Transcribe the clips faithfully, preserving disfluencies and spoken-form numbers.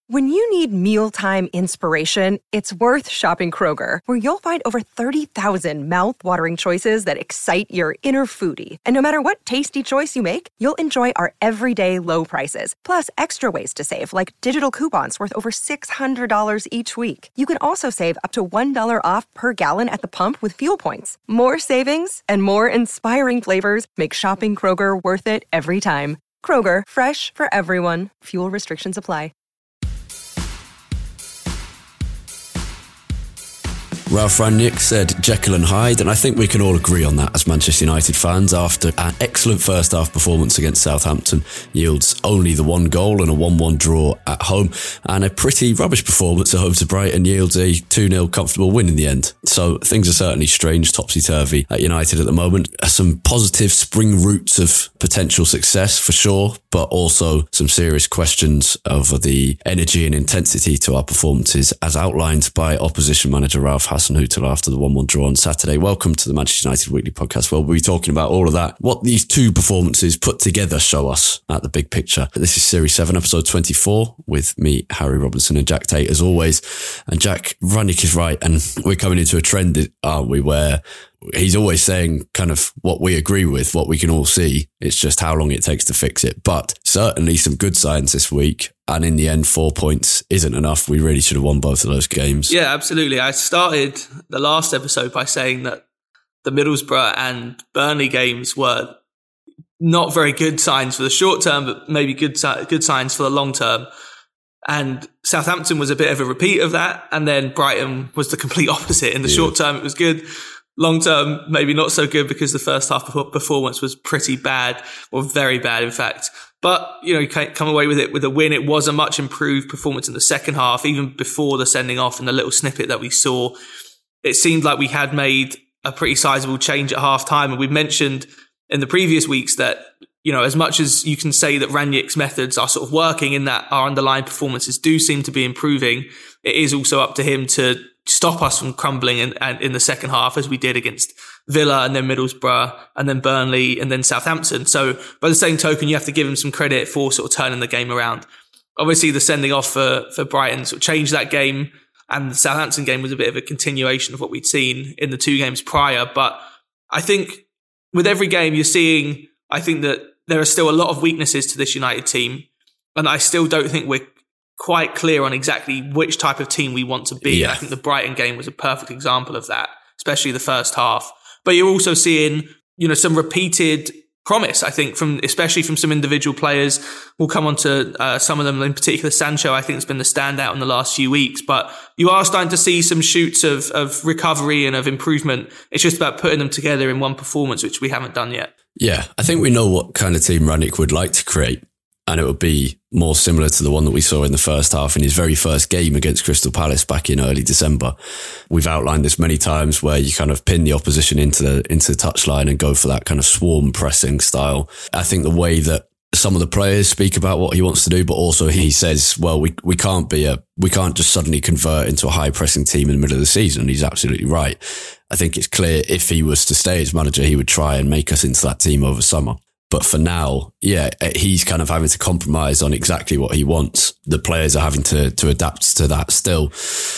When you need mealtime inspiration, it's worth shopping Kroger, where you'll find over thirty thousand mouth-watering choices that excite your inner foodie. And no matter what tasty choice you make, you'll enjoy our everyday low prices, plus extra ways to save, like digital coupons worth over six hundred dollars each week. You can also save up to one dollar off per gallon at the pump with fuel points. More savings and more inspiring flavors make shopping Kroger worth it every time. Kroger, fresh for everyone. Fuel restrictions apply. Ralf Rangnick said Jekyll and Hyde, and I think we can all agree on that as Manchester United fans after an excellent first half performance against Southampton yields only the one goal and a one one draw at home, and a pretty rubbish performance at home to Brighton yields a two nil comfortable win in the end. So things are certainly strange, topsy-turvy at United at the moment. Some positive spring roots of potential success for sure, but also some serious questions over the energy and intensity to our performances as outlined by opposition manager Ralph Hasenhüttl after the one one draw on Saturday. Welcome to the Manchester United Weekly Podcast, where we'll be talking about all of that, what these two performances put together show us at the big picture. This is Series seven, Episode twenty-four, with me, Harry Robinson, and Jack Tate, as always. And Jack, Rangnick is right, and we're coming into a trend, aren't we, where he's always saying kind of what we agree with, what we can all see. It's just how long it takes to fix it. But certainly some good signs this week. And in the end, four points isn't enough. We really should have won both of those games. Yeah, absolutely. I started the last episode by saying that the Middlesbrough and Burnley games were not very good signs for the short term, but maybe good, good signs for the long term. And Southampton was a bit of a repeat of that. And then Brighton was the complete opposite. In the yeah. short term, it was good. Long term, maybe not so good because the first half performance was pretty bad, or very bad, in fact. But, you know, you can't come away with it with a win. It was a much improved performance in the second half, even before the sending off and the little snippet that we saw. It seemed like we had made a pretty sizable change at half time. And we've mentioned in the previous weeks that, you know, as much as you can say that Rangnick's methods are sort of working in that our underlying performances do seem to be improving, it is also up to him to stop us from crumbling in, in the second half, as we did against Villa and then Middlesbrough and then Burnley and then Southampton. So by the same token, you have to give him some credit for sort of turning the game around. Obviously, the sending off for, for Brighton sort of changed that game, and the Southampton game was a bit of a continuation of what we'd seen in the two games prior. But I think with every game you're seeing, I think that there are still a lot of weaknesses to this United team, and I still don't think we're quite clear on exactly which type of team we want to be. Yeah. I think the Brighton game was a perfect example of that, especially the first half. But you're also seeing, you know, some repeated promise, I think, from especially from some individual players. We'll come on to uh, some of them, in particular Sancho, I think, has been the standout in the last few weeks. But you are starting to see some shoots of, of recovery and of improvement. It's just about putting them together in one performance, which we haven't done yet. Yeah, I think we know what kind of team Rangnick would like to create. And it would be more similar to the one that we saw in the first half in his very first game against Crystal Palace back in early December. We've outlined this many times, where you kind of pin the opposition into the, into the touchline and go for that kind of swarm pressing style. I think the way that some of the players speak about what he wants to do, but also he says, well, we, we can't be a, we can't just suddenly convert into a high pressing team in the middle of the season. He's absolutely right. I think it's clear if he was to stay as manager, he would try and make us into that team over summer. But for now, yeah, he's kind of having to compromise on exactly what he wants. The players are having to, to adapt to that still.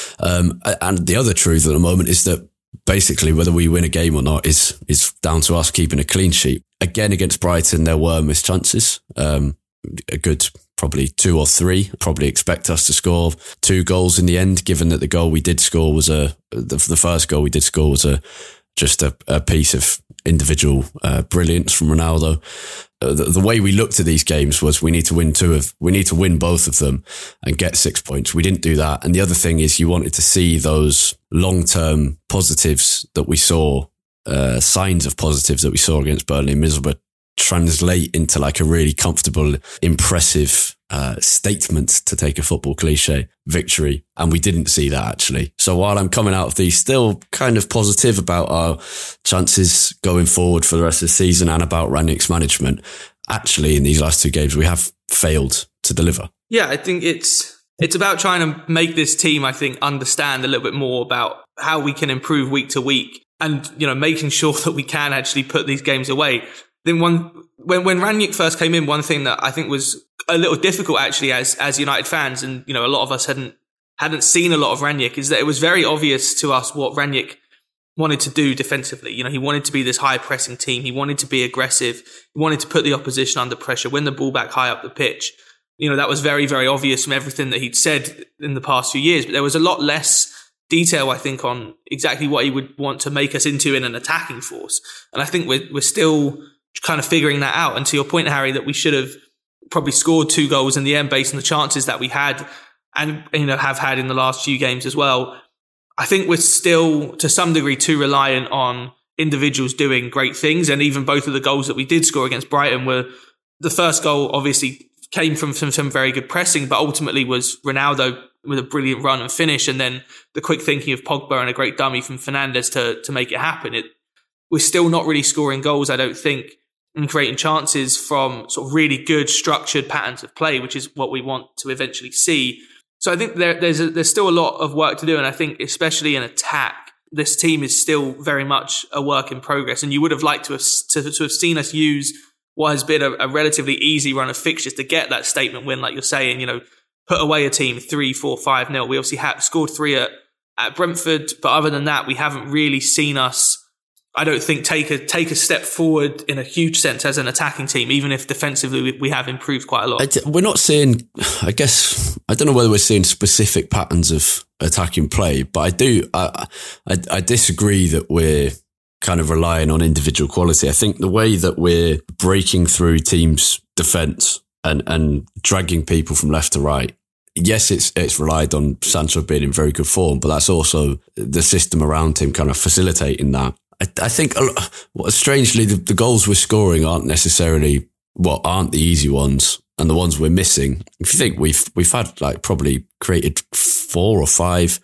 Um, and the other truth at the moment is that basically whether we win a game or not is, is down to us keeping a clean sheet. Again, against Brighton, there were missed chances. Um, a good probably two or three. Probably expect us to score two goals in the end, given that the goal we did score was a, the, the first goal we did score was a, just a, a piece of individual uh, brilliance from Ronaldo. Uh, the, the way we looked at these games was we need to win two of, we need to win both of them and get six points. We didn't do that. And the other thing is you wanted to see those long-term positives that we saw, uh, signs of positives that we saw against Burnley and Middlesbrough translate into like a really comfortable, impressive uh, statement, to take a football cliche, victory. And we didn't see that actually. So while I'm coming out of these still kind of positive about our chances going forward for the rest of the season and about Rangnick's management, actually in these last two games, we have failed to deliver. Yeah, I think it's it's about trying to make this team, I think, understand a little bit more about how we can improve week to week and, you know, making sure that we can actually put these games away. Then one, when, when Rangnick first came in, one thing that I think was a little difficult actually as as United fans, and you know, a lot of us hadn't hadn't seen a lot of Rangnick, is that it was very obvious to us what Rangnick wanted to do defensively. You know, he wanted to be this high pressing team. He wanted to be aggressive. He wanted to put the opposition under pressure, win the ball back high up the pitch. You know, that was very, very obvious from everything that he'd said in the past few years. But there was a lot less detail, I think, on exactly what he would want to make us into in an attacking force. And I think we're, we're still kind of figuring that out. And to your point, Harry, that we should have probably scored two goals in the end based on the chances that we had and, you know, have had in the last few games as well. I think we're still, to some degree, too reliant on individuals doing great things. And even both of the goals that we did score against Brighton were, the first goal obviously came from some, some very good pressing, but ultimately was Ronaldo with a brilliant run and finish. And then the quick thinking of Pogba and a great dummy from Fernandes to, to make it happen. It, we're still not really scoring goals, I don't think, and creating chances from sort of really good structured patterns of play, which is what we want to eventually see. So I think there, there's a, there's still a lot of work to do. And I think especially in attack, this team is still very much a work in progress. And you would have liked to have, to, to have seen us use what has been a, a relatively easy run of fixtures to get that statement win, like you're saying, you know, put away a team three, four, five nil. We obviously had scored three at, at Brentford, but other than that, we haven't really seen us, I don't think, take a take a step forward in a huge sense as an attacking team, even if defensively we, we have improved quite a lot. We're not seeing, I guess, I don't know whether we're seeing specific patterns of attacking play, but I do, I, I, I disagree that we're kind of relying on individual quality. I think the way that we're breaking through teams' defence and, and dragging people from left to right, yes, it's it's relied on Sancho being in very good form, but that's also the system around him kind of facilitating that. I, I think, well, strangely, the, the goals we're scoring aren't necessarily, well, aren't the easy ones, and the ones we're missing. If you think we've we've had like probably created four or five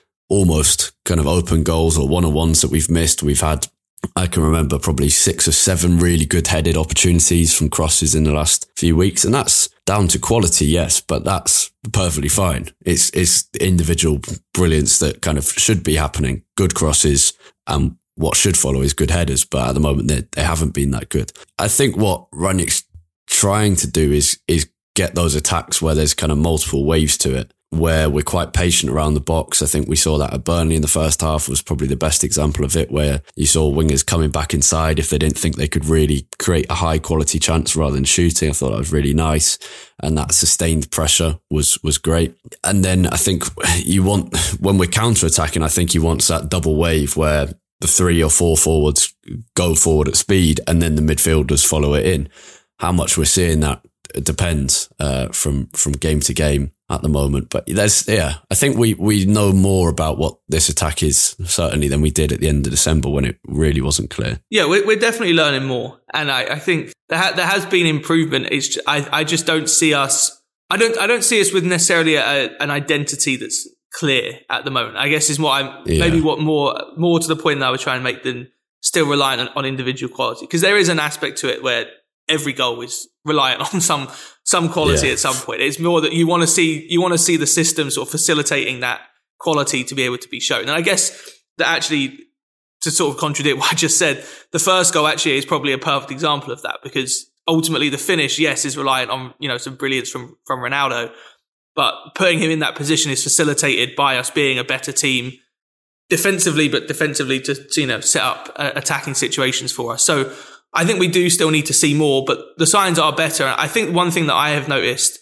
almost kind of open goals or one-on-ones that we've missed. We've had, I can remember probably six or seven really good headed opportunities from crosses in the last few weeks. And that's down to quality, yes, but that's perfectly fine. It's, it's individual brilliance that kind of should be happening. Good crosses, and what should follow is good headers. But at the moment, they, they haven't been that good. I think what Rangnick's trying to do is, is get those attacks where there's kind of multiple waves to it, where we're quite patient around the box. I think we saw that at Burnley in the first half was probably the best example of it, where you saw wingers coming back inside if they didn't think they could really create a high quality chance rather than shooting. I thought that was really nice. And that sustained pressure was, was great. And then I think you want, when we're counter-attacking, I think you want that double wave where the three or four forwards go forward at speed and then the midfielders follow it in. How much we're seeing that depends uh, from, from game to game at the moment. But there's, yeah, I think we, we know more about what this attack is certainly than we did at the end of December when it really wasn't clear. Yeah, we're, we're definitely learning more. And I, I think there, ha- there has been improvement. It's just, I, I just don't see us, I don't, I don't see us with necessarily a, an identity that's clear at the moment, I guess is what I'm, yeah. maybe what more, more to the point that I was trying to make than still relying on, on individual quality. Because there is an aspect to it where every goal is reliant on some some quality yeah. at some point. It's more that you want to see you want to see the system sort of facilitating that quality to be able to be shown. And I guess that actually, to sort of contradict what I just said, the first goal actually is probably a perfect example of that, because ultimately the finish, yes, is reliant on, you know, some brilliance from from Ronaldo, but putting him in that position is facilitated by us being a better team defensively, but defensively to, to you know set up uh, attacking situations for us. So I think we do still need to see more, but the signs are better. I think one thing that I have noticed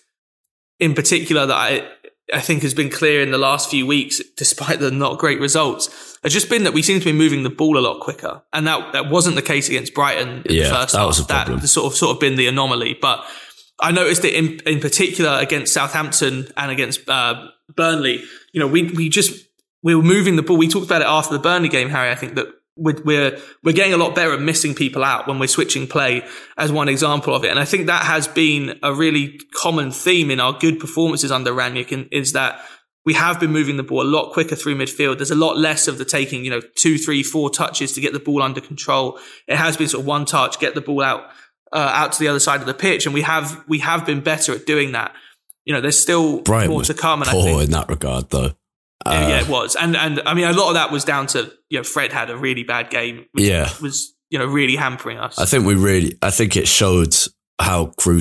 in particular that I, I think has been clear in the last few weeks, despite the not great results, has just been that we seem to be moving the ball a lot quicker. And that, that wasn't the case against Brighton in yeah, the first that half. Was a problem. That sort of, sort of been the anomaly. But I noticed it in, in particular against Southampton and against uh, Burnley. You know, we, we just, we were moving the ball. We talked about it after the Burnley game, Harry, I think that We're we're getting a lot better at missing people out when we're switching play, as one example of it. And I think that has been a really common theme in our good performances under Rangnick, and is that we have been moving the ball a lot quicker through midfield. There's a lot less of the taking, you know, two, three, four touches to get the ball under control. It has been sort of one touch, get the ball out uh, out to the other side of the pitch, and we have we have been better at doing that. You know, there's still Brian more to come. And poor I think in that regard, though. Uh, yeah, yeah, it was. And, and I mean, a lot of that was down to, you know, Fred had a really bad game, which yeah. was, you know, really hampering us. I think we really, I think it showed how crucial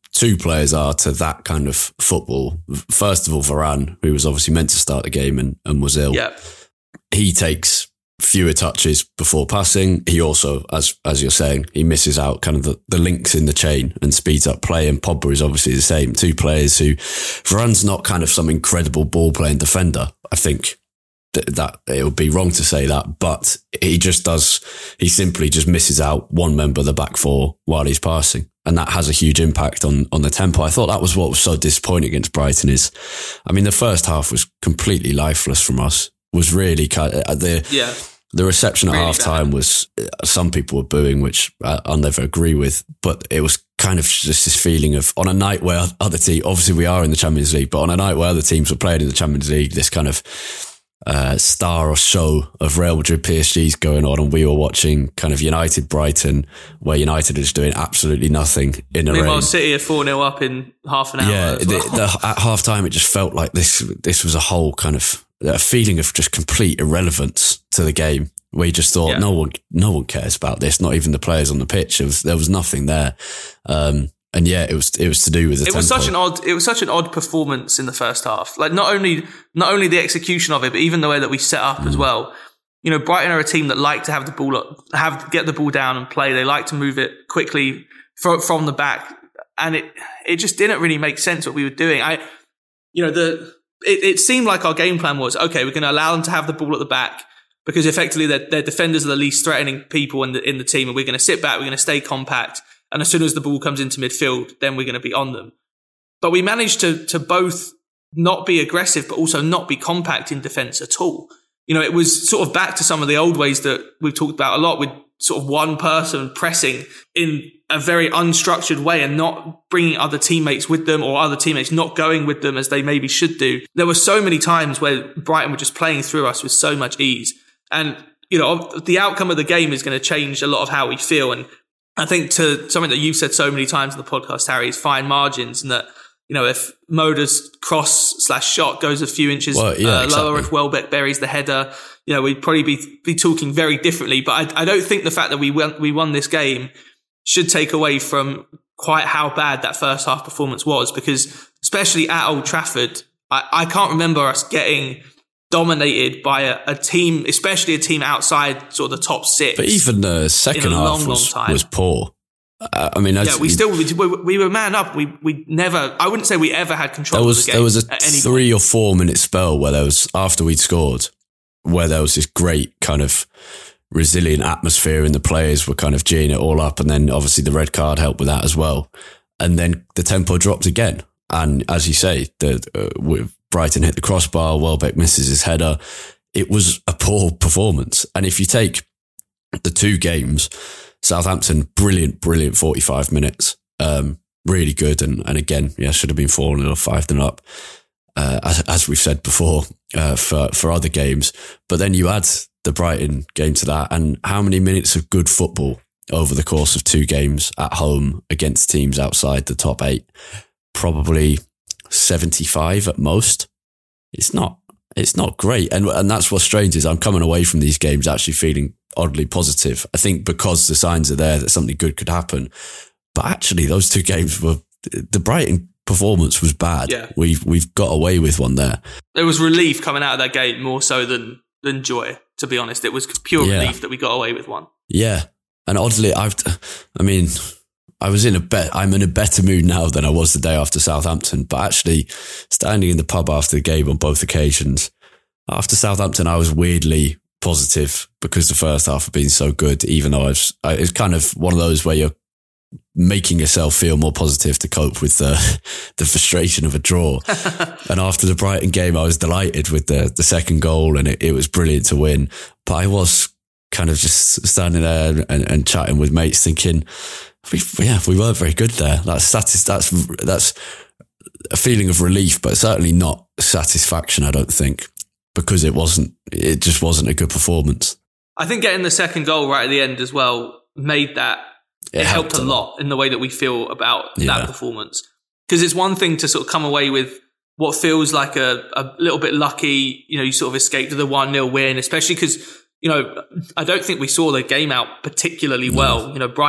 two players are to that kind of football. First of all, Varane, who was obviously meant to start the game and, and was ill. Yeah. He takes fewer touches before passing. He also, as as you're saying, he misses out kind of the, the links in the chain and speeds up play. And Pogba is obviously the same. Two players who, Varane's not kind of some incredible ball playing defender. I think th- that it would be wrong to say that, but he just does, he simply just misses out one member of the back four while he's passing. And that has a huge impact on, on the tempo. I thought that was what was so disappointing against Brighton is, I mean, the first half was completely lifeless from us. Was really kind of, the yeah. the reception at really half time was, some people were booing, which I'll never agree with, but it was kind of just this feeling of, on a night where other teams, obviously we are in the Champions League, but on a night where other teams were playing in the Champions League, this kind of uh, star or show of Real Madrid P S G's going on, and we were watching kind of United Brighton, where United is doing absolutely nothing in a Meanwhile, rain. City are four nil up in half an hour. Yeah, as well. the, the, at half time it just felt like this this was a whole kind of a feeling of just complete irrelevance to the game, where you just thought yeah. no one no one cares about this, not even the players on the pitch. It was, there was nothing there, um, and yeah, it was it was to do with the it tempo. was such an odd it was such an odd performance in the first half. Like not only not only the execution of it, but even the way that we set up mm. as well. You know, Brighton are a team that like to have the ball up, have get the ball down and play. They like to move it quickly from, from the back, and it it just didn't really make sense what we were doing. I, you know, the it, it seemed like our game plan was, okay, we're going to allow them to have the ball at the back because effectively their, their defenders are the least threatening people in the in the team, and we're going to sit back, we're going to stay compact, and as soon as the ball comes into midfield, then we're going to be on them. But we managed to to both not be aggressive, but also not be compact in defence at all. You know, it was sort of back to some of the old ways that we've talked about a lot, with sort of one person pressing in a very unstructured way and not bringing other teammates with them, or other teammates not going with them as they maybe should do. There were so many times where Brighton were just playing through us with so much ease. And, you know, the outcome of the game is going to change a lot of how we feel. And I think to something that you've said so many times in the podcast, Harry, is fine margins, and that, you know, if Moda's cross slash shot goes a few inches well, yeah, uh, exactly. lower, if Welbeck buries the header, you know, we'd probably be be talking very differently. But I, I don't think the fact that we won, we won this game should take away from quite how bad that first half performance was, because especially at Old Trafford, I, I can't remember us getting dominated by a, a team, especially a team outside sort of the top six. But even the second half long, was, long was poor. Uh, I mean, yeah, we still we, we were man up. We we never. I wouldn't say we ever had control. There was of the game there was a three point. or four minute spell where there was, after we'd scored, where there was this great kind of resilient atmosphere and the players were kind of geeing it all up, and then obviously the red card helped with that as well. And then the tempo dropped again, and as you say, the uh, Brighton hit the crossbar, Welbeck misses his header. It was a poor performance, and if you take the two games. Southampton, brilliant, brilliant forty-five minutes. Um, really good. And, and again, yeah, should have been four nil or five nil up, uh, as, as we've said before, uh, for, for other games. But then you add the Brighton game to that, and how many minutes of good football over the course of two games at home against teams outside the top eight? Probably seventy-five at most. It's not, it's not great. And, and that's what's strange is I'm coming away from these games actually feeling oddly positive. I think because the signs are there that something good could happen. But actually those two games were, the Brighton performance was bad. Yeah. We've, we've got away with one there. There was relief coming out of that game more so than, than joy, to be honest. It was pure yeah. relief that we got away with one. Yeah. And oddly, I've, I mean, I was in a bet, I'm in a better mood now than I was the day after Southampton, but actually standing in the pub after the game on both occasions, after Southampton, I was weirdly positive because the first half had been so good, even though I was, I, it's kind of one of those where you're making yourself feel more positive to cope with the, the frustration of a draw. And after the Brighton game, I was delighted with the, the second goal, and it, it was brilliant to win. But I was kind of just standing there and, and chatting with mates thinking, we, yeah, we weren't very good there. That's, that's, that's, that's a feeling of relief, but certainly not satisfaction, I don't think. Because it wasn't, it just wasn't a good performance. I think getting the second goal right at the end as well made that, it, it helped, helped a lot in the way that we feel about yeah. that performance. Because it's one thing to sort of come away with what feels like a, a little bit lucky, you know, you sort of escaped with a one nil win, especially because, you know, I don't think we saw the game out particularly well. No. You know, Brighton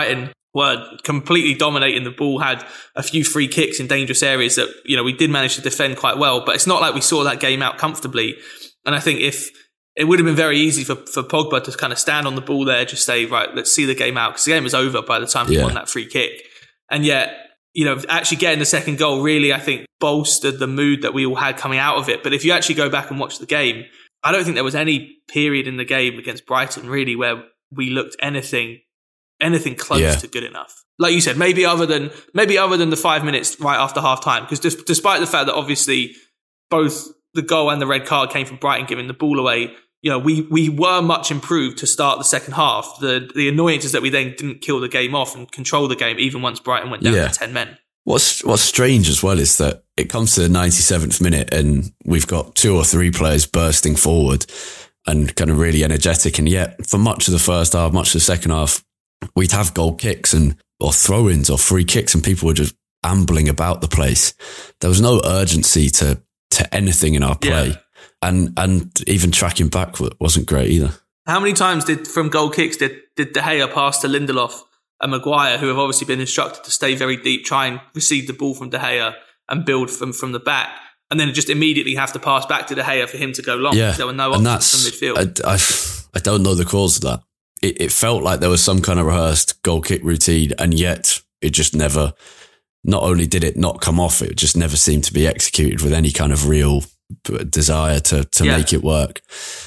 were completely dominating the ball, had a few free kicks in dangerous areas that, you know, we did manage to defend quite well, but it's not like we saw that game out comfortably. And I think if it would have been very easy for, for Pogba to kind of stand on the ball there, just say, right, let's see the game out, because the game was over by the time he yeah. won that free kick. And yet, you know, actually getting the second goal really, I think, bolstered the mood that we all had coming out of it. But if you actually go back and watch the game, I don't think there was any period in the game against Brighton really where we looked anything anything close yeah. to good enough. Like you said, maybe other than maybe other than the five minutes right after half time, because dis- despite the fact that obviously both the goal and the red card came from Brighton giving the ball away, you know, we we were much improved to start the second half. The the annoyance is that we then didn't kill the game off and control the game even once Brighton went down yeah. to ten men. What's what's strange as well is that it comes to the ninety-seventh minute and we've got two or three players bursting forward and kind of really energetic, and yet for much of the first half, much of the second half, we'd have goal kicks and or throw-ins or free kicks and people were just ambling about the place. There was no urgency to to anything in our play. Yeah. And and even tracking back wasn't great either. How many times did from goal kicks did, did De Gea pass to Lindelof and Maguire, who have obviously been instructed to stay very deep, try and receive the ball from De Gea and build from, from the back, and then just immediately have to pass back to De Gea for him to go long? Yeah. There were no options from midfield. I, I, I don't know the cause of that. It, it felt like there was some kind of rehearsed goal kick routine, and yet it just never, not only did it not come off, it just never seemed to be executed with any kind of real desire to, to yeah. make it work.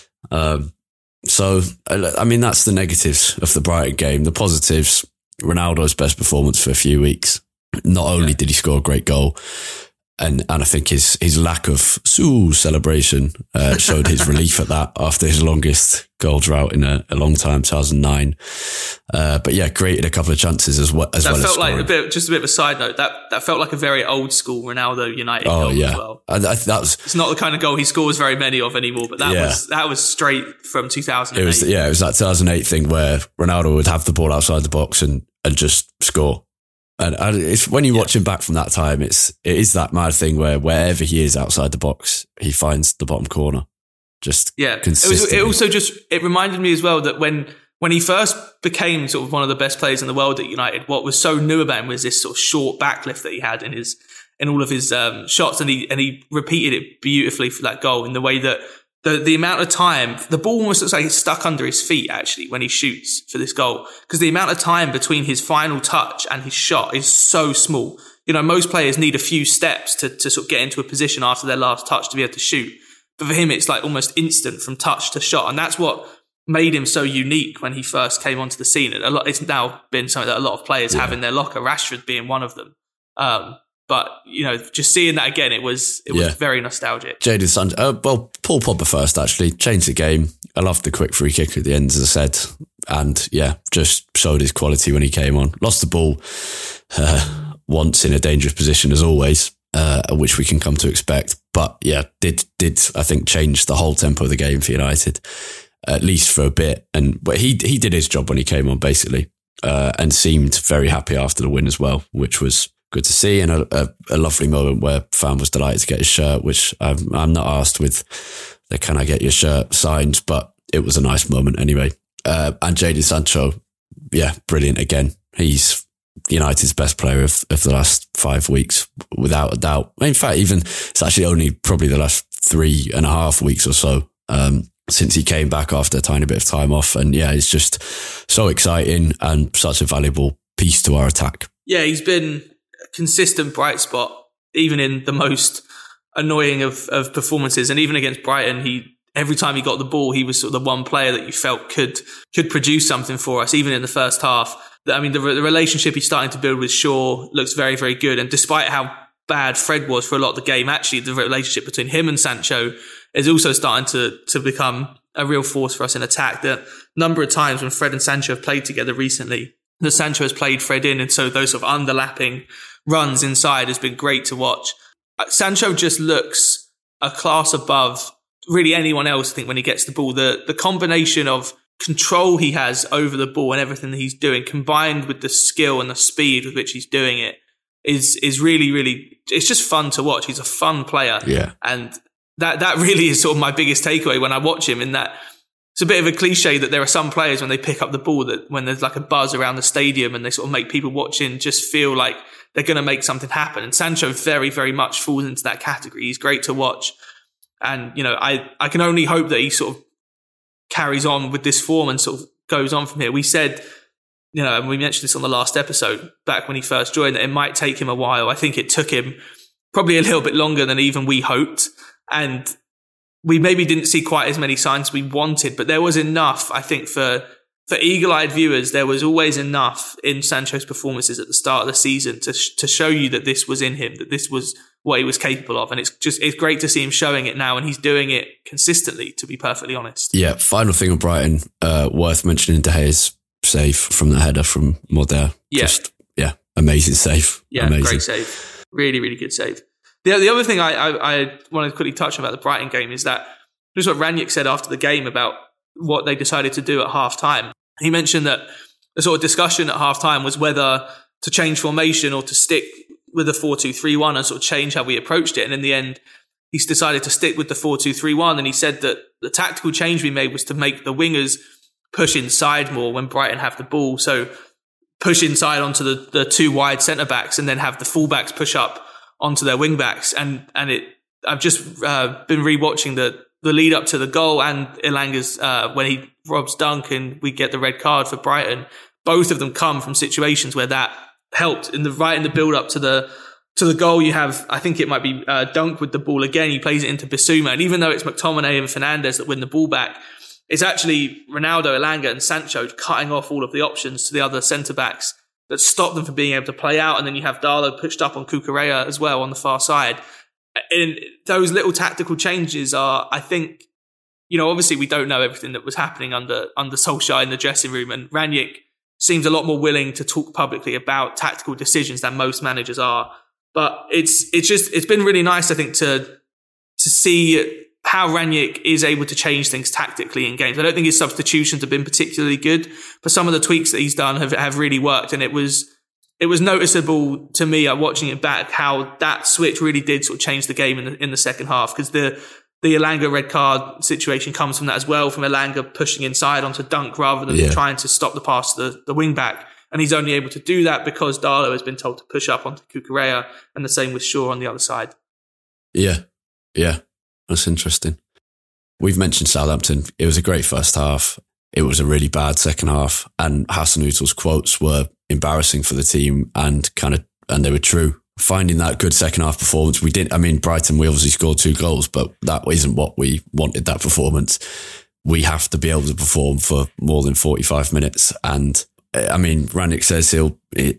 Um, so, I mean, that's the negatives of the Brighton game. The positives, Ronaldo's best performance for a few weeks. Not only yeah. did he score a great goal, And and I think his his lack of Sue celebration uh, showed his relief at that after his longest goal drought in a, a long time, two thousand nine. Uh, but yeah, created a couple of chances as well as that well felt as scoring. like a bit. Just a bit of a side note. That that felt like a very old school Ronaldo United oh, goal yeah. as well. I, I, that was, it's not the kind of goal he scores very many of anymore. But that yeah. was that was straight from two thousand eight. It was yeah, it was that two thousand eight thing where Ronaldo would have the ball outside the box and and just score. And it's when you watch him back from that time, it's it is that mad thing where wherever he is outside the box, he finds the bottom corner. Just yeah, consistently. It, was, it also just it reminded me as well that when when he first became sort of one of the best players in the world at United, what was so new about him was this sort of short backlift that he had in his in all of his um, shots, and he and he repeated it beautifully for that goal in the way that. The the amount of time, the ball almost looks like it's stuck under his feet actually when he shoots for this goal. Because the amount of time between his final touch and his shot is so small. You know, most players need a few steps to, to sort of get into a position after their last touch to be able to shoot. But for him, it's like almost instant from touch to shot. And that's what made him so unique when he first came onto the scene. And a lot, it's now been something that a lot of players yeah. have in their locker, Rashford being one of them. Um, But, you know, just seeing that again, it was it was yeah. very nostalgic. Jadon Sancho, uh, well, Paul Pogba first, actually, changed the game. I loved the quick free kick at the end, as I said. And, yeah, just showed his quality when he came on. Lost the ball uh, once in a dangerous position, as always, uh, which we can come to expect. But, yeah, did, did I think, change the whole tempo of the game for United, at least for a bit. And But he, he did his job when he came on, basically, uh, and seemed very happy after the win as well, which was good to see, and a, a, a lovely moment where Fan was delighted to get his shirt, which I'm, I'm not asked with the can I get your shirt signed, but it was a nice moment anyway. Uh, and Jadon Sancho, yeah, brilliant again. He's United's best player of, of the last five weeks, without a doubt. In fact, even it's actually only probably the last three and a half weeks or so um, since he came back after a tiny bit of time off. And yeah, it's just so exciting and such a valuable piece to our attack. Yeah, he's been consistent bright spot, even in the most annoying of, of performances. And even against Brighton, he every time he got the ball, he was sort of the one player that you felt could could produce something for us, even in the first half. I mean, the, the relationship he's starting to build with Shaw looks very, very good. And despite how bad Fred was for a lot of the game, actually, the relationship between him and Sancho is also starting to, to become a real force for us in attack. The number of times when Fred and Sancho have played together recently, that Sancho has played Fred in, and so those sort of underlapping runs inside has been great to watch. Sancho just looks a class above really anyone else, I think, when he gets the ball. The the combination of control he has over the ball and everything that he's doing, combined with the skill and the speed with which he's doing it, is is really, really, it's just fun to watch. He's a fun player. Yeah. And that, that really is sort of my biggest takeaway when I watch him, in that it's a bit of a cliche that there are some players when they pick up the ball that when there's like a buzz around the stadium and they sort of make people watching just feel like they're going to make something happen. And Sancho very, very much falls into that category. He's great to watch. And, you know, I, I can only hope that he sort of carries on with this form and sort of goes on from here. We said, you know, and we mentioned this on the last episode back when he first joined, that it might take him a while. I think it took him probably a little bit longer than even we hoped. And we maybe didn't see quite as many signs we wanted, but there was enough, I think, for for eagle-eyed viewers, there was always enough in Sancho's performances at the start of the season to sh- to show you that this was in him, that this was what he was capable of. And it's just, it's great to see him showing it now, and he's doing it consistently, to be perfectly honest. Yeah, final thing on Brighton, uh, worth mentioning De Gea's save from the header from Moder. Yeah. Just, yeah, amazing save. Yeah, amazing. Great save. Really, really good save. The, the other thing I, I, I wanted to quickly touch on about the Brighton game is that this is what Rangnick said after the game about what they decided to do at half time. He mentioned that the sort of discussion at half time was whether to change formation or to stick with the four two three one and sort of change how we approached it. And in the end, he's decided to stick with the four two three one. And he said that the tactical change we made was to make the wingers push inside more when Brighton have the ball. So push inside onto the, the two wide centre backs and then have the fullbacks push up onto their wing backs. And, and it, I've just uh, been rewatching the, the lead up to the goal and Elanga's, uh, when he robs Dunk and we get the red card for Brighton. Both of them come from situations where that helped in the right in the build up to the, to the goal. You have, I think it might be uh, Dunk with the ball again. He plays it into Bissouma. And even though it's McTominay and Fernandes that win the ball back, it's actually Ronaldo, Elanga and Sancho cutting off all of the options to the other centre backs that stop them from being able to play out. And then you have Darlow pushed up on Cucurella as well on the far side. And those little tactical changes are, I think, you know, obviously we don't know everything that was happening under, under Solskjaer in the dressing room. And Rangnick seems a lot more willing to talk publicly about tactical decisions than most managers are. But it's, it's just, it's been really nice, I think, to, to see how Rangnick is able to change things tactically in games. I don't think his substitutions have been particularly good, but some of the tweaks that he's done have, have really worked. And it was, it was noticeable to me uh, watching it back how that switch really did sort of change the game in the, in the second half, because the, the Elanga red card situation comes from that as well, from Elanga pushing inside onto Dunk rather than yeah. trying to stop the pass to the, the wing back. And he's only able to do that because Darlow has been told to push up onto Cucurella, and the same with Shaw on the other side. Yeah, yeah. That's interesting. We've mentioned Southampton. It was a great first half. It was a really bad second half. And Hasenhüttl's quotes were embarrassing for the team and kind of, and they were true. Finding that good second half performance. We didn't, I mean, Brighton, we obviously scored two goals, but that isn't what we wanted, that performance. We have to be able to perform for more than forty-five minutes. And I mean, Rangnick says he'll,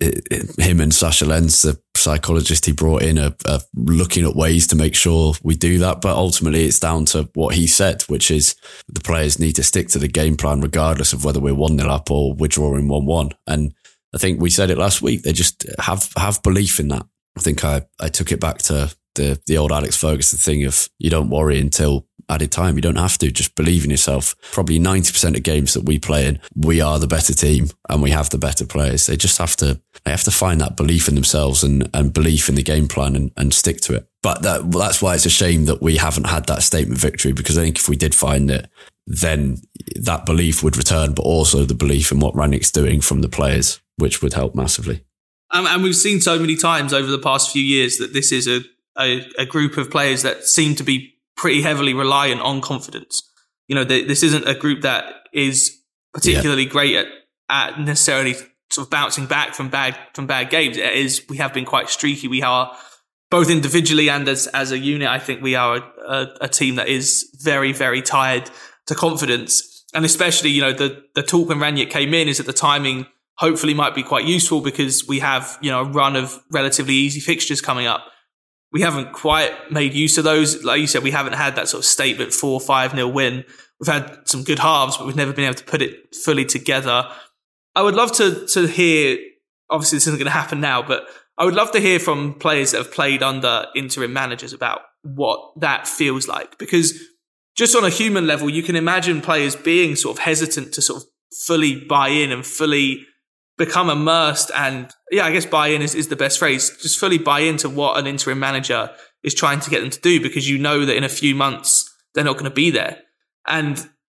him and Sasha Lenz, the psychologist he brought in, are, are looking at ways to make sure we do that. But ultimately, it's down to what he said, which is the players need to stick to the game plan, regardless of whether we're one nil up or we're drawing one one. And I think we said it last week. They just have, have belief in that. I think I, I took it back to the, the old Alex Ferguson thing of you don't worry until added time. You don't have to. Just believe in yourself. Probably ninety percent of games that we play in, we are the better team and we have the better players. They just have to, they have to find that belief in themselves and, and belief in the game plan and, and stick to it. But that, well, that's why it's a shame that we haven't had that statement victory, because I think if we did find it, then that belief would return, but also the belief in what Rangnick's doing from the players, which would help massively. Um, and we've seen so many times over the past few years that this is a, a, a group of players that seem to be pretty heavily reliant on confidence. You know, they, this isn't a group that is particularly yeah. great at, at necessarily sort of bouncing back from bad from bad games. It is, we have been quite streaky. We are both individually and as as a unit. I think we are a, a, a team that is very very tied to confidence, and especially you know the the talk when Rangnick came in is that the timing hopefully might be quite useful because we have you know a run of relatively easy fixtures coming up. We haven't quite made use of those. Like you said, we haven't had that sort of statement four or five nil win. We've had some good halves, but we've never been able to put it fully together. I would love to to hear, obviously this isn't going to happen now, but I would love to hear from players that have played under interim managers about what that feels like. Because just on a human level, you can imagine players being sort of hesitant to sort of fully buy in and fully become immersed and, yeah, I guess buy in is, is the best phrase. Just fully buy into what an interim manager is trying to get them to do, because you know that in a few months they're not going to be there. And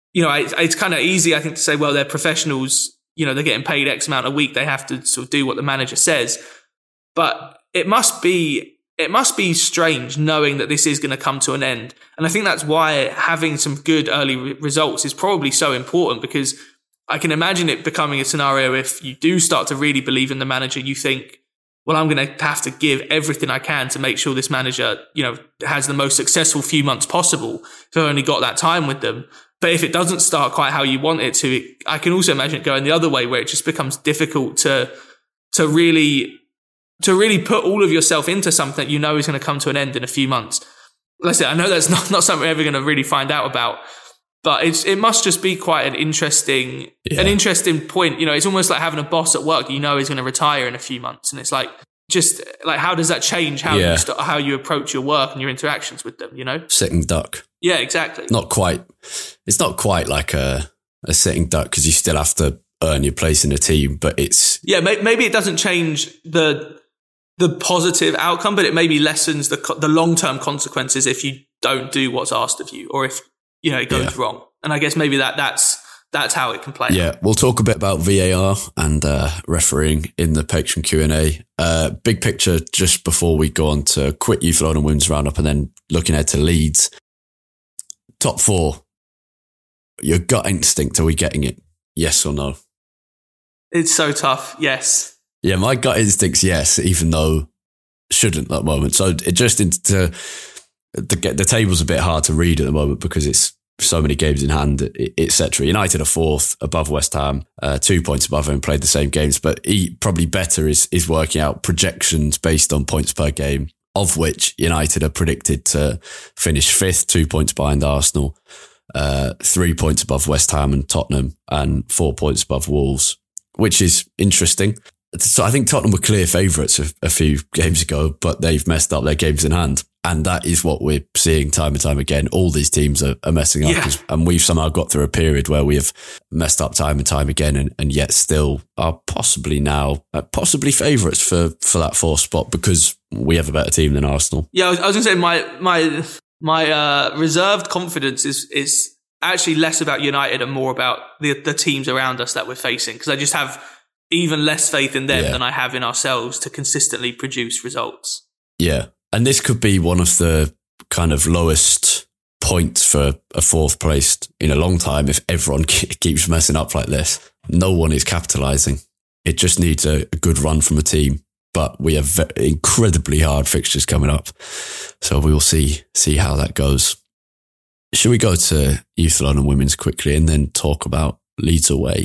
you know, it's, it's kind of easy, I think, to say, well, they're professionals, you know, they're getting paid X amount a week. They have to sort of do what the manager says. But it must be, it must be strange knowing that this is going to come to an end. And I think that's why having some good early re- results is probably so important, because I can imagine it becoming a scenario if you do start to really believe in the manager, you think, well, I'm going to have to give everything I can to make sure this manager, you know, has the most successful few months possible if I've only got that time with them. But if it doesn't start quite how you want it to, it, I can also imagine it going the other way, where it just becomes difficult to, to really, to really put all of yourself into something that you know is going to come to an end in a few months. Like I said, I know that's not, not something we're ever going to really find out about, but it's, it must just be quite an interesting, yeah. an interesting point. You know, it's almost like having a boss at work, you know, is going to retire in a few months. And it's like, just like, how does that change how yeah. you st- how you approach your work and your interactions with them, you know? Sitting duck. Yeah, exactly. Not quite. It's not quite like a, a sitting duck, because you still have to earn your place in a team, but it's... Yeah, may- maybe it doesn't change the the positive outcome, but it maybe lessens the co- the long-term consequences if you don't do what's asked of you, or if, you know, it goes yeah. wrong. And I guess maybe that that's that's how it can play. Yeah, we'll talk a bit about V A R and uh, refereeing in the Patreon Q and A. Uh, big picture, just before we go on to quick Youth Loan and Women's Roundup, and then looking ahead to Leeds. Top four. Your gut instinct, are we getting it? Yes or no? It's so tough. Yes. Yeah, my gut instinct's yes, even though shouldn't at the moment. So it just into the the table's a bit hard to read at the moment because it's so many games in hand, et cetera. United are fourth above West Ham, uh, two points above them, played the same games, but he, probably better is is working out projections based on points per game, of which United are predicted to finish fifth, two points behind Arsenal, uh, three points above West Ham and Tottenham, and four points above Wolves, which is interesting. So I think Tottenham were clear favourites a, a few games ago, but they've messed up their games in hand. And that is what we're seeing time and time again. All these teams are, are messing up. Yeah. And we've somehow got through a period where we have messed up time and time again, and, and yet still are possibly now, uh, possibly favourites for, for that fourth spot because we have a better team than Arsenal. Yeah, I was, I was going to say my my my uh, reserved confidence is is actually less about United and more about the, the teams around us that we're facing, because I just have even less faith in them yeah. than I have in ourselves to consistently produce results. Yeah. And this could be one of the kind of lowest points for a fourth place in a long time if everyone keeps messing up like this. No one is capitalising. It just needs a, a good run from a team. But we have very, incredibly hard fixtures coming up. So we will see see how that goes. Should we go to Youth Loan and Women's quickly and then talk about Leeds away?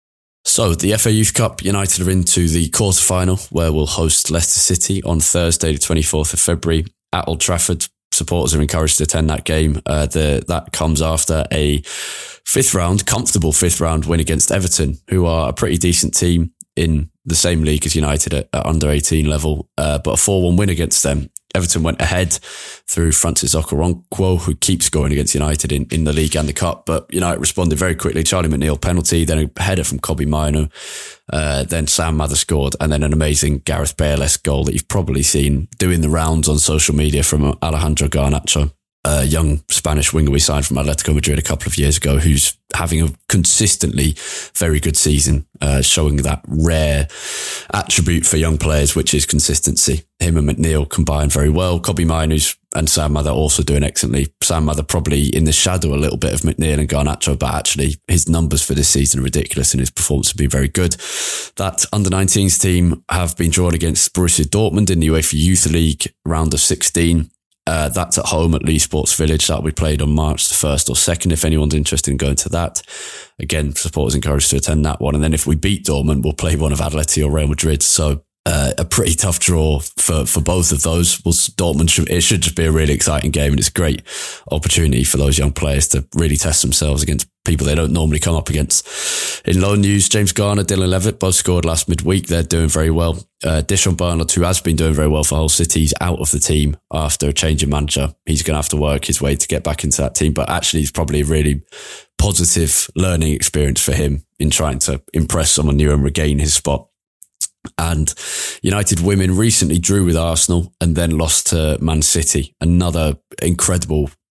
So the F A Youth Cup, United are into the quarter-final where we'll host Leicester City on Thursday, the twenty-fourth of February at Old Trafford. Supporters are encouraged to attend that game. Uh, the, that comes after a fifth round, comfortable fifth round win against Everton, who are a pretty decent team in the same league as United at, at under eighteen level, uh, but a four one win against them. Everton went ahead through Francis Okoronkwo, who keeps scoring against United in, in the league and the cup. But United responded very quickly. Charlie McNeil penalty, then a header from Kobbie Mainoo, uh, then Sam Mather scored, and then an amazing Gareth Bale-esque goal that you've probably seen doing the rounds on social media from Alejandro Garnacho, a young Spanish winger we signed from Atletico Madrid a couple of years ago, who's having a consistently very good season, uh, showing that rare attribute for young players, which is consistency. Him and McNeil combine very well. Kobbie Mainoo and Sam Mather also doing excellently. Sam Mather probably in the shadow a little bit of McNeil and Garnacho, but actually his numbers for this season are ridiculous and his performance has been very good. That under nineteens team have been drawn against Borussia Dortmund in the UEFA Youth League round of sixteen. Uh, that's at home at Lee Sports Village. That'll be played on March the first or second if anyone's interested in going to that. Again, supporters encouraged to attend that one. And then if we beat Dortmund, we'll play one of Atleti or Real Madrid. So uh, a pretty tough draw for, for both of those. Well, Dortmund, should, it should just be a really exciting game, and it's a great opportunity for those young players to really test themselves against people they don't normally come up against. In loan news, James Garner, Dylan Levitt both scored last midweek. They're doing very well. Uh, Dishon Barnard, who has been doing very well for Hull City, he's out of the team after a change in manager. He's going to have to work his way to get back into that team, but actually it's probably a really positive learning experience for him in trying to impress someone new and regain his spot. And United women recently drew with Arsenal and then lost to Man City. Another incredible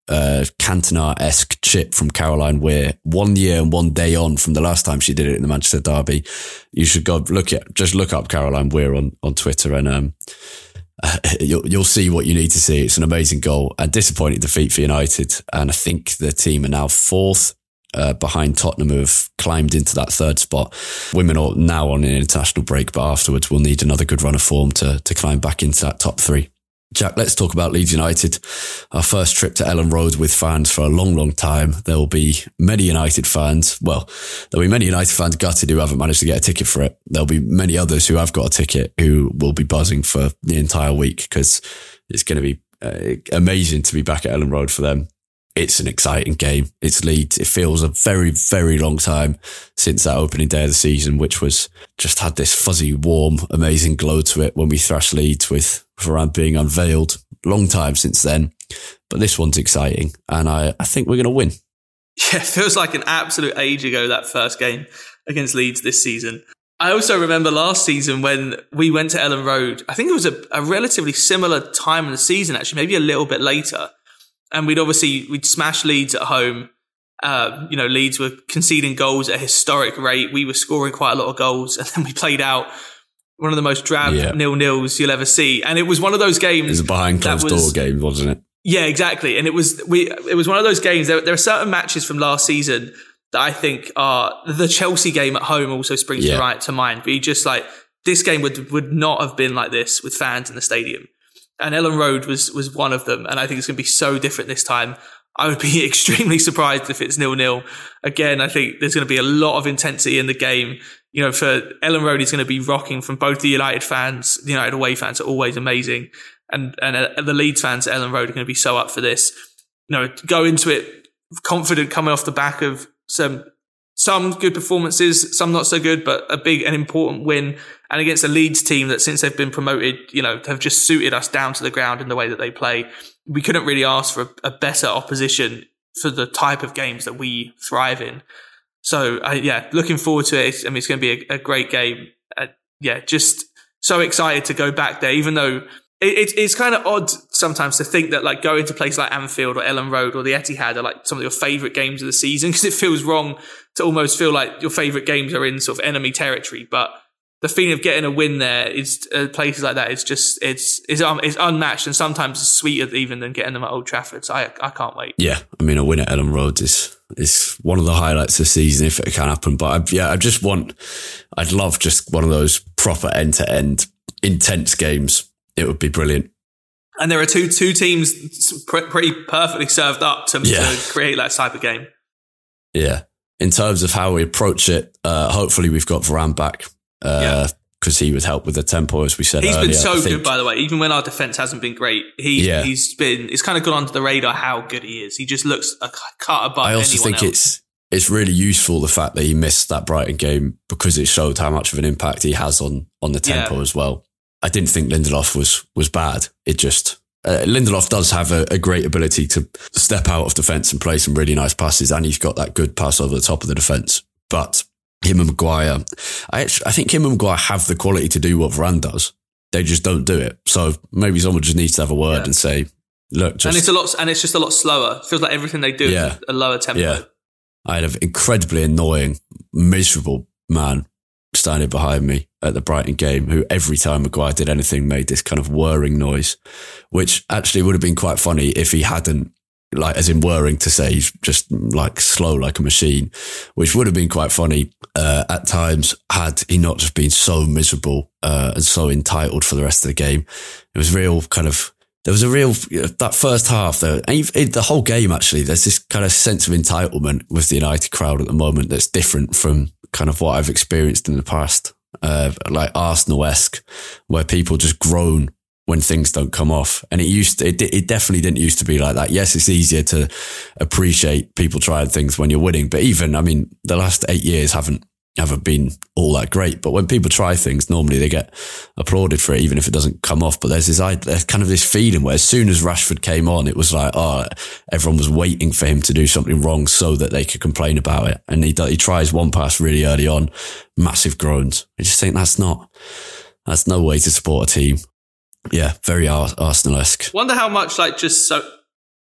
uh, Cantona-esque chip from Caroline Weir, one year and one day on from the last time she did it in the Manchester Derby. You should go look at, just look up Caroline Weir on, on Twitter and, um, uh, you'll, you'll see what you need to see. It's an amazing goal. A disappointing defeat for United. And I think the team are now fourth, uh, behind Tottenham, who have climbed into that third spot. Women are now on an international break, but afterwards we'll need another good run of form to, to climb back into that top three. Jack, let's talk about Leeds United. Our first trip to Ellen Road with fans for a long, long time. There will be many United fans. Well, there'll be many United fans gutted who haven't managed to get a ticket for it. There'll be many others who have got a ticket who will be buzzing for the entire week because it's going to be uh, amazing to be back at Ellen Road for them. It's an exciting game. It's Leeds. It feels a very, very long time since that opening day of the season, which was just had this fuzzy, warm, amazing glow to it when we thrashed Leeds with Varane being unveiled. Long time since then. But this one's exciting. And I, I think we're going to win. Yeah, it feels like an absolute age ago, that first game against Leeds this season. I also remember last season when we went to Ellen Road. I think it was a, a relatively similar time in the season, actually, maybe a little bit later. And we'd obviously, we'd smash Leeds at home. Uh, you know, Leeds were conceding goals at a historic rate. We were scoring quite a lot of goals. And then we played out one of the most drab yeah. nil-nils you'll ever see. And it was one of those games. It was a behind closed door game, wasn't it? Yeah, exactly. And it was, we, it was one of those games. There, there are certain matches from last season that I think are, the Chelsea game at home also springs yeah. to right to mind. But you just like, this game would, would not have been like this with fans in the stadium. And Ellen Road was was one of them. And I think it's going to be so different this time. I would be extremely surprised if it's nil-nil. Again, I think there's going to be a lot of intensity in the game. You know, for Ellen Road, is going to be rocking from both the United fans. The United away fans are always amazing. And and uh, the Leeds fans at Ellen Road are going to be so up for this. You know, go into it confident coming off the back of some some good performances, some not so good, but a big and important win. And against a Leeds team that since they've been promoted, you know, have just suited us down to the ground in the way that they play. We couldn't really ask for a, a better opposition for the type of games that we thrive in. So, uh, yeah, looking forward to it. I mean, it's going to be a, a great game. Uh, yeah, just so excited to go back there, even though it, it, it's kind of odd sometimes to think that like going to places like Anfield or Ellen Road or the Etihad are like some of your favourite games of the season, because it feels wrong to almost feel like your favourite games are in sort of enemy territory. But the feeling of getting a win there is uh, places like that is just it's it's um, it's unmatched, and sometimes it's sweeter even than getting them at Old Trafford. So I I can't wait. Yeah, I mean, a win at Ellen Road is is one of the highlights of the season if it can happen. But I, yeah, I just want, I'd love just one of those proper end to end intense games. It would be brilliant. And there are two two teams pretty perfectly served up to, yeah. to create that type of game. Yeah, in terms of how we approach it, uh, hopefully we've got Varane back. Because uh, he would help with the tempo, as we said he's earlier. He's been so good, by the way. Even when our defence hasn't been great, he, yeah. he's been, it's kind of gone under the radar how good he is. He just looks a cut above anyone else. I also think else. it's it's really useful, the fact that he missed that Brighton game, because it showed how much of an impact he has on on the tempo yeah. as well. I didn't think Lindelof was was bad. It just... Uh, Lindelof does have a, a great ability to step out of defence and play some really nice passes, and he's got that good pass over the top of the defence. But him and Maguire, I actually, I think him and Maguire have the quality to do what Varane does. They just don't do it. So maybe someone just needs to have a word yeah. and say, look, just... And it's a lot, and it's just a lot slower. It feels like everything they do yeah. is a lower tempo. Yeah. I had an incredibly annoying, miserable man standing behind me at the Brighton game who every time Maguire did anything made this kind of whirring noise, which actually would have been quite funny if he hadn't, like, as in whirring to say he's just like slow like a machine, which would have been quite funny uh, at times had he not just been so miserable uh, and so entitled for the rest of the game. It was real kind of, there was a real, that first half though, and even, the whole game actually, there's this kind of sense of entitlement with the United crowd at the moment that's different from kind of what I've experienced in the past, uh, like Arsenal-esque, where people just groan when things don't come off. And it used to, it, it definitely didn't used to be like that. Yes, it's easier to appreciate people trying things when you're winning. But even, I mean, the last eight years haven't, haven't been all that great. But when people try things, normally they get applauded for it, even if it doesn't come off. But there's this, there's kind of this feeling where as soon as Rashford came on, it was like, oh, everyone was waiting for him to do something wrong so that they could complain about it. And he, he tries one pass really early on, massive groans. I just think that's not, that's no way to support a team. Yeah, very Arsenal-esque. Wonder how much, like, just so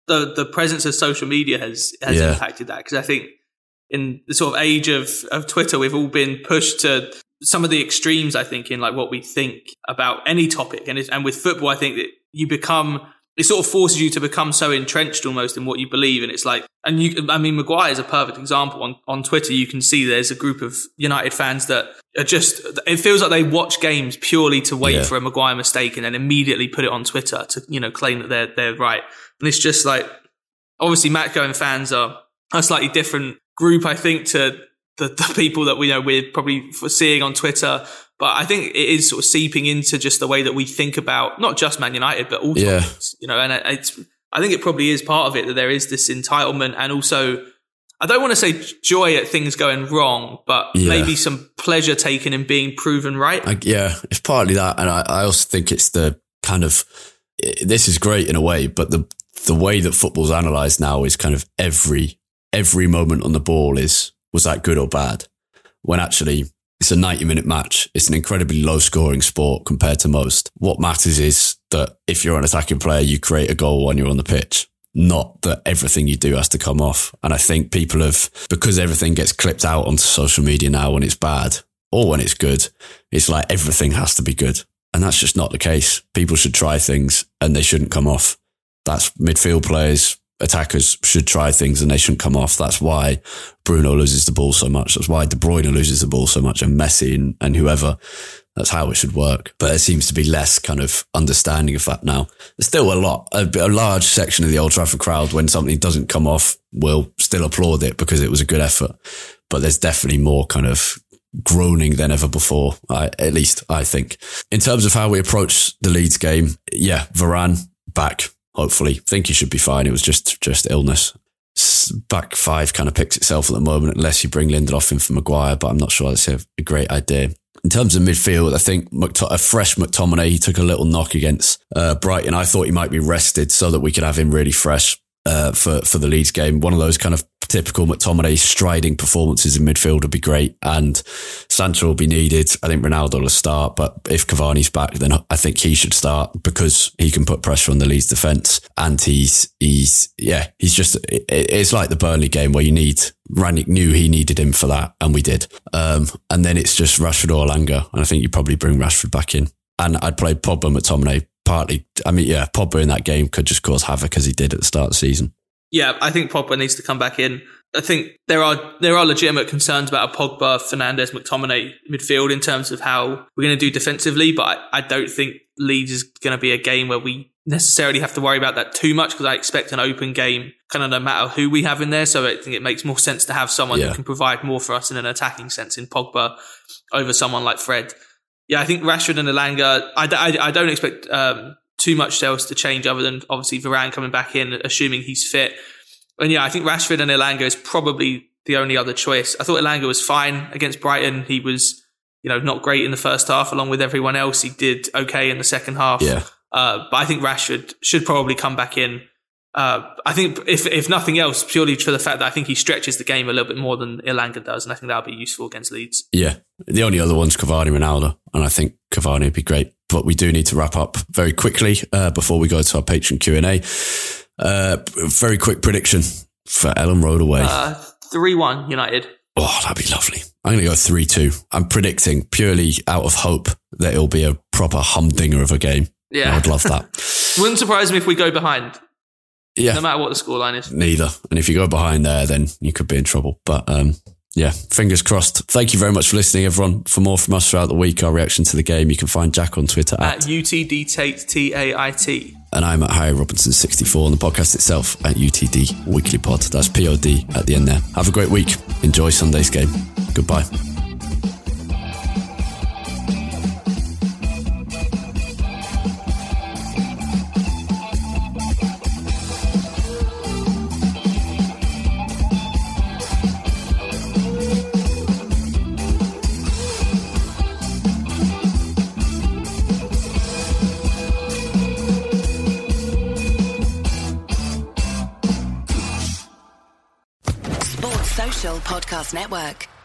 the, the presence of social media has, has yeah. impacted that. Because I think in the sort of age of, of Twitter, we've all been pushed to some of the extremes, I think, in like what we think about any topic. And it's, and with football, I think that you become, it sort of forces you to become so entrenched almost in what you believe. And it's like, and you, I mean, Maguire is a perfect example. On, on Twitter, you can see there's a group of United fans that are just, it feels like they watch games purely to wait yeah. for a Maguire mistake and then immediately put it on Twitter to, you know, claim that they're, they're right. And it's just like, obviously match-going fans are a slightly different group, I think, to the, the people that we know we're probably seeing on Twitter. But I think it is sort of seeping into just the way that we think about not just Man United, but all yeah. topics, you know, and it's, I think it probably is part of it that there is this entitlement and also, I don't want to say joy at things going wrong, but yeah. maybe some pleasure taken in being proven right. I, yeah, it's partly that. And I, I also think it's the kind of, this is great in a way, but the, the way that football's analysed now is kind of every, every moment on the ball is, was that good or bad? When actually it's a ninety minute match. It's an incredibly low scoring sport compared to most. What matters is that if you're an attacking player, you create a goal when you're on the pitch, not that everything you do has to come off. And I think people have, because everything gets clipped out onto social media now when it's bad or when it's good, it's like everything has to be good. And that's just not the case. People should try things and they shouldn't come off. That's midfield players, attackers should try things and they shouldn't come off. That's why Bruno loses the ball so much. That's why De Bruyne loses the ball so much, and Messi and, and whoever. That's how it should work. But there seems to be less kind of understanding of that now. There's still a lot, a, a large section of the Old Trafford crowd, when something doesn't come off, will still applaud it because it was a good effort. But there's definitely more kind of groaning than ever before, I, at least I think. In terms of how we approach the Leeds game, yeah, Varane back. Hopefully, think he should be fine. It was just just illness. Back five kind of picks itself at the moment, unless you bring Lindelof in for Maguire, but I'm not sure that's a, a great idea. In terms of midfield, I think a fresh McTominay, he took a little knock against uh, Brighton. I thought he might be rested so that we could have him really fresh uh, for, for the Leeds game. One of those kind of typical McTominay striding performances in midfield would be great. And Sancho will be needed. I think Ronaldo will start, but if Cavani's back, then I think he should start because he can put pressure on the Leeds defence. And he's, he's, yeah, he's just, it, it's like the Burnley game where you need, Rangnick knew he needed him for that, and we did. Um, and then it's just Rashford or Elanga. And I think you probably bring Rashford back in. And I'd play Pogba, McTominay partly. I mean, yeah, Pogba in that game could just cause havoc as he did at the start of the season. Yeah, I think Pogba needs to come back in. I think there are there are legitimate concerns about a Pogba, Fernandes, McTominay midfield in terms of how we're going to do defensively, but I, I don't think Leeds is going to be a game where we necessarily have to worry about that too much, because I expect an open game kind of no matter who we have in there. So I think it makes more sense to have someone yeah. who can provide more for us in an attacking sense in Pogba over someone like Fred. Yeah, I think Rashford and Elanga, I, I, I don't expect um, too much else to change other than obviously Varane coming back in, assuming he's fit. And yeah, I think Rashford and Elanga is probably the only other choice. I thought Elanga was fine against Brighton. He was, you know, not great in the first half along with everyone else. He did okay in the second half. Yeah. Uh, but I think Rashford should probably come back in. Uh, I think if if nothing else, purely for the fact that I think he stretches the game a little bit more than Elanga does, and I think that'll be useful against Leeds. Yeah. The only other one's Cavani, Ronaldo, and I think Cavani would be great. But we do need to wrap up very quickly uh, before we go to our Patreon Q and A. Uh, very quick prediction for Ellen Road away. Uh, three one United. Oh, that'd be lovely. I'm going to go three two. I'm predicting purely out of hope that it'll be a proper humdinger of a game. Yeah. I'd love that. Wouldn't surprise me if we go behind. Yeah. No matter what the scoreline is. Neither. And if you go behind there, then you could be in trouble. But um, yeah, fingers crossed. Thank you very much for listening, everyone. For more from us throughout the week, our reaction to the game, you can find Jack on Twitter at, at U T D Tate, T A I T. And I'm at Harry Robinson sixty-four, and the podcast itself at U T D Weekly Pod. That's P O D at the end there. Have a great week. Enjoy Sunday's game. Goodbye. Podcast Network.